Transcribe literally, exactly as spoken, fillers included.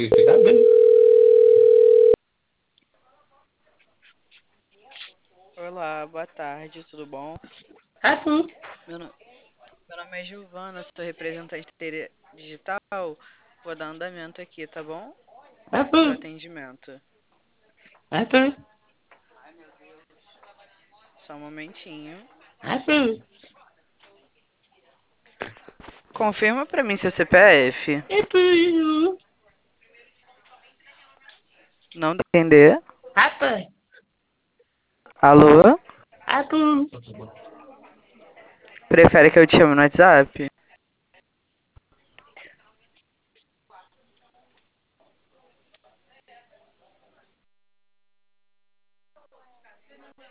Tá bem. Olá, boa tarde, tudo bom? Ah, sim. Meu, no- meu nome é Giovana, sou representante tele- digital. Vou dar andamento aqui, tá bom? Ah, No seu sim. atendimento. Ah, sim. Só um momentinho. Ah, sim. Confirma pra mim seu C P F. É tudo. Não dá pra entender. Rapaz. Alô? Ah, sim. Prefere que eu te chame no WhatsApp?